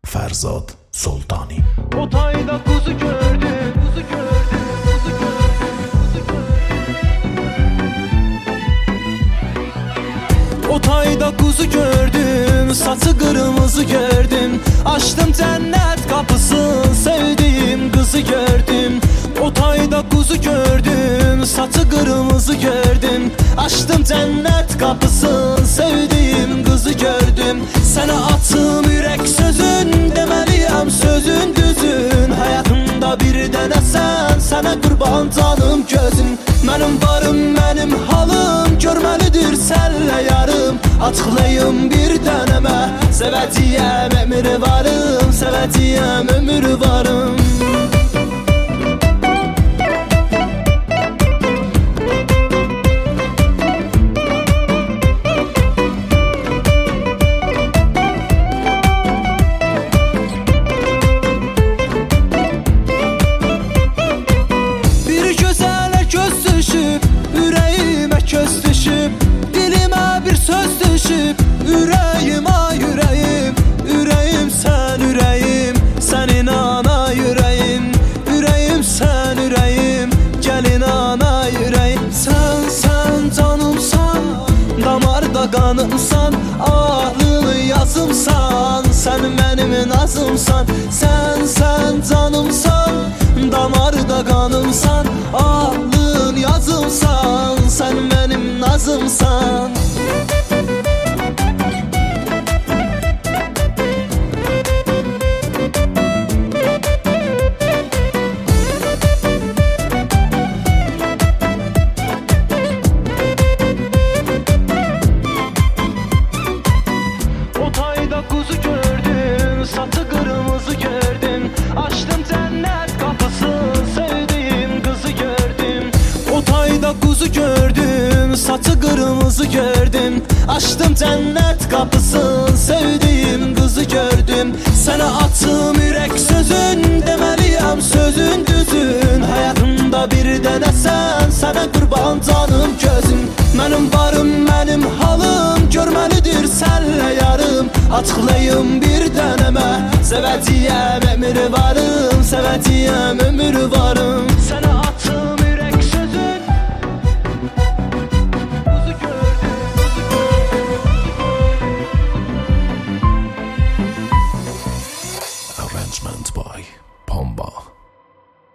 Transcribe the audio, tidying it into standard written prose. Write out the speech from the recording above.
Fərzad Sultani. O tayda kuzu gördüm, kuzu gördüm, kuzu gördüm, kuzu gördüm. O tayda kuzu gördüm, saçı kırmızı gördüm. Açtım cennet kapısını, sevdiğim kızı gördüm. O tayda kuzu gördüm, saçı kırmızı gördüm. Açtım cennet kapısını, sevdiğim kızı gördüm. Sana attım yürek sözün, demeliyim sözün düzün. Hayatımda bir dənə sana qurban canım gözün. Mənim varım, mənim halım, görməlidir sənlə yarım. Açıqlayım bir dənəmə, sevəcəyəm ömür varım, sevəcəyəm ömür varım. Ürəyim, ay ürəyim, ürəyim sən ürəyim, sən inana ürəyim, ürəyim sən ürəyim, gəlin ana ürəyim. Sən canımsan, damarda qanımsan, ahlını yazımsan, sən mənim nazımsan. Sən canımsan, damarda qanımsan, ahlın yazımsan, sən mənim nazımsan. Kuzu gördüm, saçı kırmızı gördüm. Açtım cennet kapısını, sevdiğim kızı gördüm. O tayda kuzu gördüm, saçı kırmızı gördüm. Açtım cennet kapısını, sevdiğim kızı gördüm. Sana attım yürek sözün, demeliyim sözün düzün. Hayatımda bir dənə sana qurban canım gözüm. Mənim varım, mənim halım, görməlidir sənlə yarım. Açıqlayım bir dənəmə, sevəcəyəm ömür varım, sevəcəyəm ömür varım.